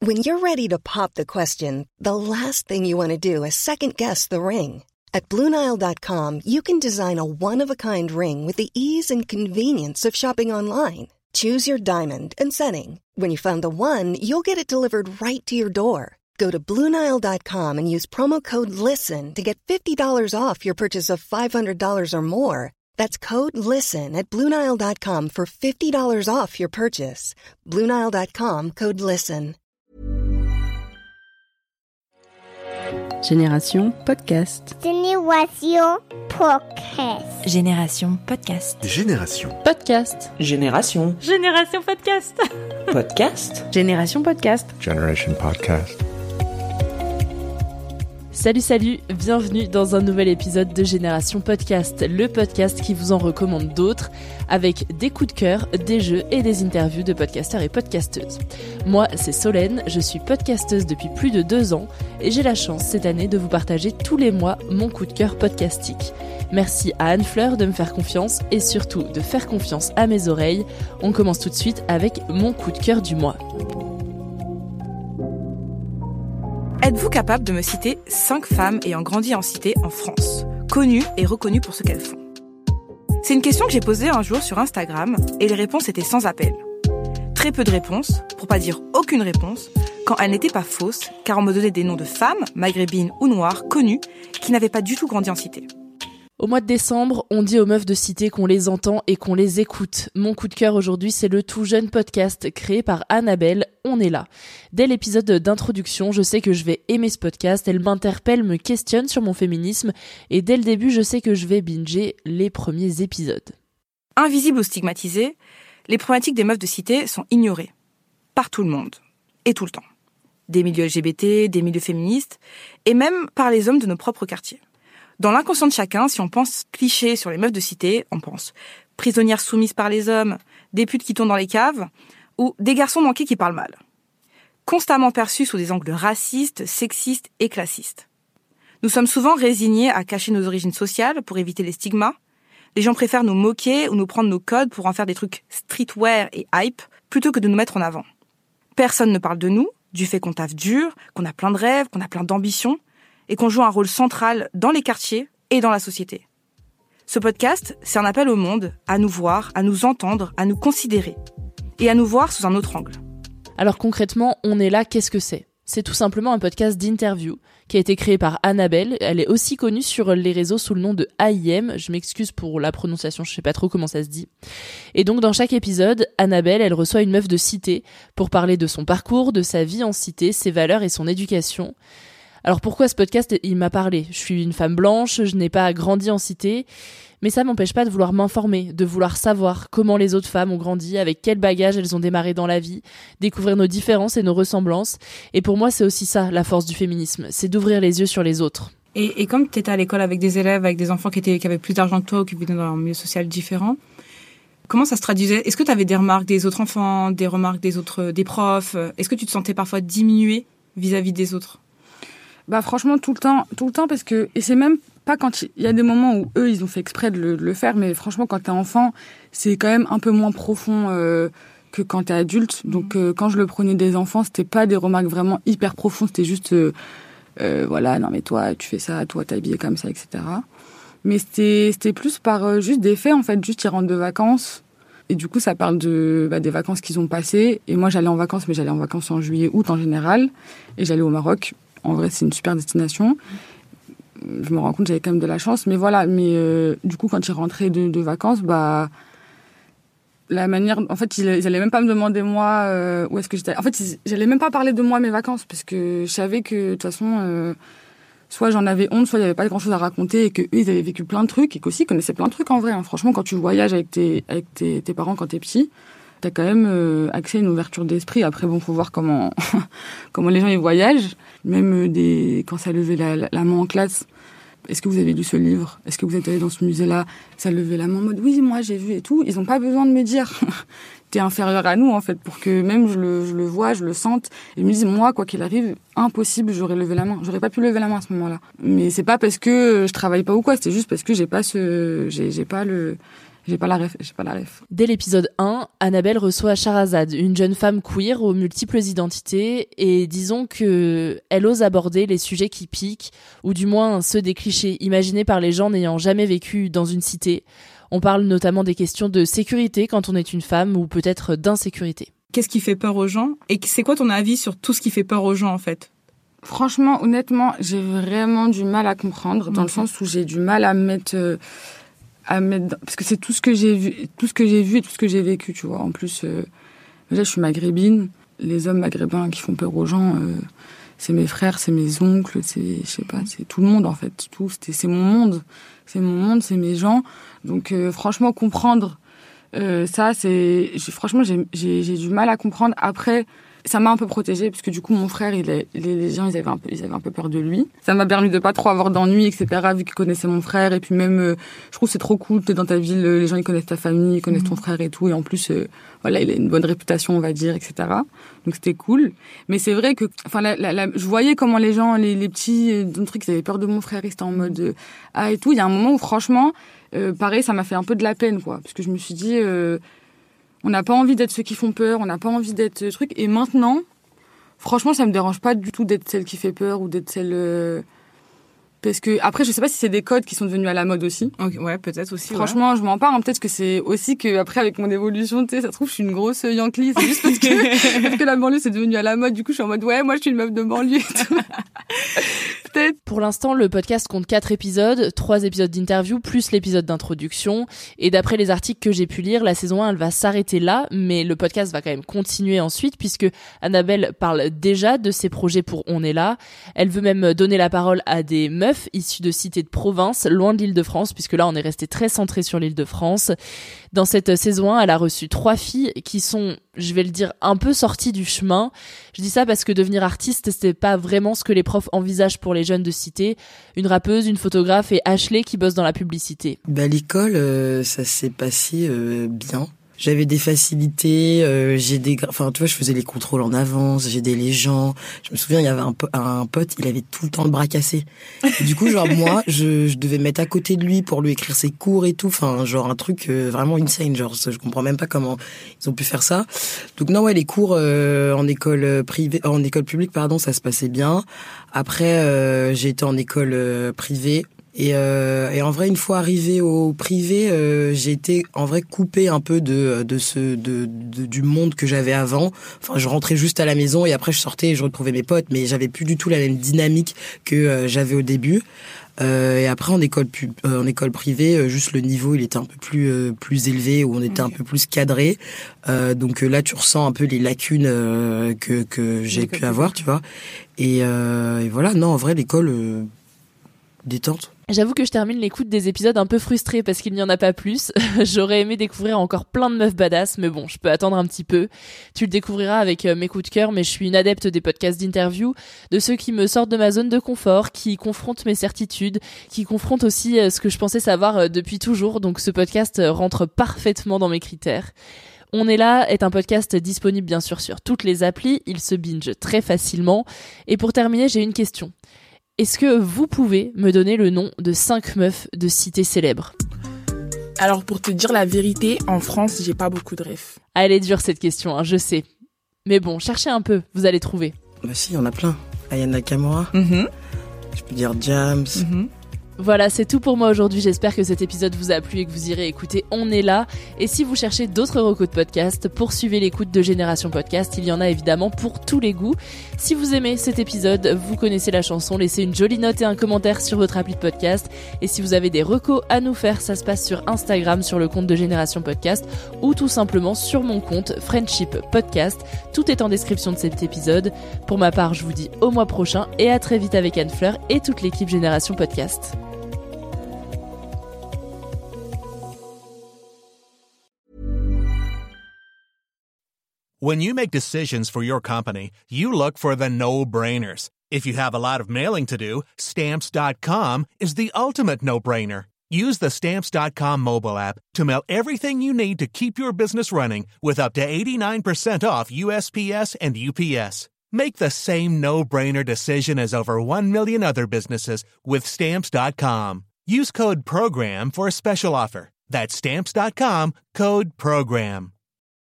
When you're ready to pop the question, the last thing you want to do is second-guess the ring. At BlueNile.com, you can design a one-of-a-kind ring with the ease and convenience of shopping online. Choose your diamond and setting. When you find the one, you'll get it delivered right to your door. Go to BlueNile.com and use promo code LISTEN to get $50 off your purchase of $500 or more. That's code LISTEN at BlueNile.com for $50 off your purchase. BlueNile.com, code LISTEN. Génération Podcast. Génération Podcast. Génération Podcast. Génération Podcast. Génération. Génération Podcast. Podcast. Génération Podcast. Generation Podcast. Salut, bienvenue dans un nouvel épisode de Génération Podcast, le podcast qui vous en recommande d'autres, avec des coups de cœur, des jeux et des interviews de podcasteurs et podcasteuses. Moi, c'est Solène, je suis podcasteuse depuis plus de 2 ans et j'ai la chance cette année de vous partager tous les mois mon coup de cœur podcastique. Merci à Anne Fleur de me faire confiance et surtout de faire confiance à mes oreilles. On commence tout de suite avec mon coup de cœur du mois. Êtes-vous capable de me citer 5 femmes ayant grandi en cité en France, connues et reconnues pour ce qu'elles font? C'est une question que j'ai posée un jour sur Instagram et les réponses étaient sans appel. Très peu de réponses, pour pas dire aucune réponse, quand elles n'étaient pas fausses, car on me donnait des noms de femmes, maghrébines ou noires, connues, qui n'avaient pas du tout grandi en cité. Au mois de décembre, on dit aux meufs de cité qu'on les entend et qu'on les écoute. Mon coup de cœur aujourd'hui, c'est le tout jeune podcast créé par Annabelle, On est là. Dès l'épisode d'introduction, je sais que je vais aimer ce podcast, elle m'interpelle, me questionne sur mon féminisme, et dès le début, je sais que je vais binger les premiers épisodes. Invisibles ou stigmatisées, les problématiques des meufs de cité sont ignorées. Par tout le monde. Et tout le temps. Des milieux LGBT, des milieux féministes, et même par les hommes de nos propres quartiers. Dans l'inconscient de chacun, si on pense cliché sur les meufs de cité, on pense prisonnières soumises par les hommes, des putes qui tournent dans les caves, ou des garçons manqués qui parlent mal. Constamment perçus sous des angles racistes, sexistes et classistes. Nous sommes souvent résignés à cacher nos origines sociales pour éviter les stigmas. Les gens préfèrent nous moquer ou nous prendre nos codes pour en faire des trucs streetwear et hype, plutôt que de nous mettre en avant. Personne ne parle de nous, du fait qu'on taffe dur, qu'on a plein de rêves, qu'on a plein d'ambitions, et qu'on joue un rôle central dans les quartiers et dans la société. Ce podcast, c'est un appel au monde à nous voir, à nous entendre, à nous considérer et à nous voir sous un autre angle. Alors concrètement, On est là, qu'est-ce que c'est ? C'est tout simplement un podcast d'interview qui a été créé par Annabelle. Elle est aussi connue sur les réseaux sous le nom de AIM. Je m'excuse pour la prononciation, je sais pas trop comment ça se dit. Et donc dans chaque épisode, Annabelle, elle reçoit une meuf de cité pour parler de son parcours, de sa vie en cité, ses valeurs et son éducation. Alors pourquoi ce podcast, il m'a parlé ? Je suis une femme blanche, je n'ai pas grandi en cité, mais ça m'empêche pas de vouloir m'informer, de vouloir savoir comment les autres femmes ont grandi, avec quel bagage elles ont démarré dans la vie, découvrir nos différences et nos ressemblances. Et pour moi, c'est aussi ça, la force du féminisme, c'est d'ouvrir les yeux sur les autres. Et comme tu étais à l'école avec des élèves, avec des enfants qui avaient plus d'argent que toi ou qui venaient dans un milieu social différent, comment ça se traduisait ? Est-ce que tu avais des remarques des autres enfants, des remarques des profs ? Est-ce que tu te sentais parfois diminuée vis-à-vis des autres ? Bah franchement tout le temps parce que, et c'est même pas quand il y a des moments où eux ils ont fait exprès de le faire, mais franchement quand t'es enfant c'est quand même un peu moins profond que quand t'es adulte. Donc quand je le prenais des enfants, c'était pas des remarques vraiment hyper profondes, c'était juste voilà, non mais toi tu fais ça, toi t'es habillé comme ça, etc. Mais c'était plus par juste des faits en fait, juste ils rentrent de vacances. Et du coup, ça parle des vacances qu'ils ont passées. Et moi, j'allais en vacances, mais j'allais en vacances en juillet, août en général. Et j'allais au Maroc. En vrai, c'est une super destination. Je me rends compte que j'avais quand même de la chance. Mais voilà, du coup, quand ils rentraient de vacances, la manière... En fait, ils allaient même pas me demander, moi, où est-ce que j'étais. En fait, j'allais même pas parler de moi, mes vacances, parce que je savais que, de toute façon, soit j'en avais honte, soit il y avait pas grand-chose à raconter, et qu'eux, ils avaient vécu plein de trucs, et qu'aussi, ils connaissaient plein de trucs, en vrai. Hein. Franchement, quand tu voyages avec tes parents quand t'es petit, t'as quand même accès à une ouverture d'esprit. Après, bon, faut voir comment les gens, ils voyagent. Même quand ça levait la main en classe. Est-ce que vous avez lu ce livre ? Est-ce que vous êtes allé dans ce musée-là ? Ça levait la main en mode, oui, moi, j'ai vu et tout. Ils ont pas besoin de me dire. T'es inférieur à nous, en fait, pour que même je le vois, je le sente. Et ils me disent, moi, quoi qu'il arrive, impossible, j'aurais levé la main. J'aurais pas pu lever la main à ce moment-là. Mais c'est pas parce que je travaille pas ou quoi. C'est juste parce que j'ai pas J'ai pas la ref. Dès l'épisode 1, Annabelle reçoit Shahrazad, une jeune femme queer aux multiples identités, et disons que elle ose aborder les sujets qui piquent, ou du moins ceux des clichés imaginés par les gens n'ayant jamais vécu dans une cité. On parle notamment des questions de sécurité quand on est une femme, ou peut-être d'insécurité. Qu'est-ce qui fait peur aux gens? Et c'est quoi ton avis sur tout ce qui fait peur aux gens, en fait? Franchement, honnêtement, j'ai vraiment du mal à comprendre, dans le sens où j'ai du mal à mettre parce que c'est tout ce que j'ai vu et tout ce que j'ai vécu, tu vois. En plus, déjà, je suis maghrébine. Les hommes maghrébins qui font peur aux gens, c'est mes frères, c'est mes oncles, c'est tout le monde, en fait. C'est mon monde. C'est mon monde, c'est mes gens. Donc, franchement, comprendre ça, franchement, j'ai du mal à comprendre. Après, ça m'a un peu protégée, parce que du coup, mon frère, les gens, ils avaient un peu peur de lui. Ça m'a permis de pas trop avoir d'ennuis, etc., vu qu'ils connaissaient mon frère. Et puis même, je trouve que c'est trop cool, t'es dans ta ville, les gens, ils connaissent ta famille, ils connaissent ton frère et tout. Et en plus, voilà, il a une bonne réputation, on va dire, etc. Donc c'était cool. Mais c'est vrai que, enfin, je voyais comment les gens, les petits, dans le truc, ils avaient peur de mon frère, ils étaient en mode, et tout. Il y a un moment où, franchement, pareil, ça m'a fait un peu de la peine, quoi. Parce que je me suis dit, on n'a pas envie d'être ceux qui font peur, on n'a pas envie d'être truc. Et maintenant, franchement, ça me dérange pas du tout d'être celle qui fait peur ou d'être celle... Parce que, après, je sais pas si c'est des codes qui sont devenus à la mode aussi. Okay, ouais, peut-être aussi. Franchement, je m'en parle. Peut-être que c'est aussi que, après, avec mon évolution, tu sais, ça se trouve, je suis une grosse Yankee. C'est juste parce que la banlieue, c'est devenu à la mode. Du coup, je suis en mode, ouais, moi, je suis une meuf de banlieue et tout. Peut-être. Pour l'instant, le podcast compte 4 épisodes, 3 épisodes d'interview, plus l'épisode d'introduction. Et d'après les articles que j'ai pu lire, la saison 1, elle va s'arrêter là, mais le podcast va quand même continuer ensuite, puisque Annabelle parle déjà de ses projets pour On est là. Elle veut même donner la parole à des meufs issues de cités de province, loin de l'Île-de-France, puisque là, on est resté très centré sur l'Île-de-France. Dans cette saison 1, elle a reçu 3 filles qui sont, je vais le dire, un peu sorties du chemin. Je dis ça parce que devenir artiste, c'est pas vraiment ce que les profs envisagent pour les jeunes de cité. Une rappeuse, une photographe et Ashley qui bosse dans la publicité. L'école, ça s'est passé bien. J'avais des facilités, enfin tu vois, je faisais les contrôles en avance, j'aidais les gens. Je me souviens, il y avait un pote, il avait tout le temps le bras cassé. Et du coup, genre moi, je devais me mettre à côté de lui pour lui écrire ses cours et tout. Enfin, genre un truc vraiment insane. Genre, je comprends même pas comment ils ont pu faire ça. Donc non, ouais, les cours en école publique, ça se passait bien. Après, j'ai été en école privée. Et en vrai, une fois arrivé au privé, j'ai été en vrai coupé un peu du monde que j'avais avant. Enfin, je rentrais juste à la maison et après je sortais et je retrouvais mes potes, mais j'avais plus du tout la même dynamique que j'avais au début. Et après en école privée, juste le niveau il était un peu plus élevé, où on était un peu plus cadré. Donc là tu ressens un peu les lacunes que j'ai pu avoir, tu vois. Et voilà, non, en vrai l'école détente. J'avoue que je termine l'écoute des épisodes un peu frustrée parce qu'il n'y en a pas plus. J'aurais aimé découvrir encore plein de meufs badass, mais bon, je peux attendre un petit peu. Tu le découvriras avec mes coups de cœur, mais je suis une adepte des podcasts d'interview, de ceux qui me sortent de ma zone de confort, qui confrontent mes certitudes, qui confrontent aussi ce que je pensais savoir depuis toujours. Donc ce podcast rentre parfaitement dans mes critères. On est là est un podcast disponible bien sûr sur toutes les applis, il se binge très facilement. Et pour terminer, j'ai une question. Est-ce que vous pouvez me donner le nom de 5 meufs de cités célèbres? Alors, pour te dire la vérité, en France, j'ai pas beaucoup de refs. Elle est dure cette question, hein, je sais. Mais bon, cherchez un peu, vous allez trouver. Bah si, il y en a plein. Aya Nakamura. Je peux dire Jams. Voilà, c'est tout pour moi aujourd'hui. J'espère que cet épisode vous a plu et que vous irez écouter On est là. Et si vous cherchez d'autres recos de podcast, poursuivez l'écoute de Génération Podcast. Il y en a évidemment pour tous les goûts. Si vous aimez cet épisode, vous connaissez la chanson, laissez une jolie note et un commentaire sur votre appli de podcast. Et si vous avez des recos à nous faire, ça se passe sur Instagram, sur le compte de Génération Podcast, ou tout simplement sur mon compte Friendship Podcast. Tout est en description de cet épisode. Pour ma part, je vous dis au mois prochain et à très vite avec Anne-Fleur et toute l'équipe Génération Podcast. When you make decisions for your company, you look for the no-brainers. If you have a lot of mailing to do, Stamps.com is the ultimate no-brainer. Use the Stamps.com mobile app to mail everything you need to keep your business running with up to 89% off USPS and UPS. Make the same no-brainer decision as over 1 million other businesses with Stamps.com. Use code PROGRAM for a special offer. That's Stamps.com, code PROGRAM.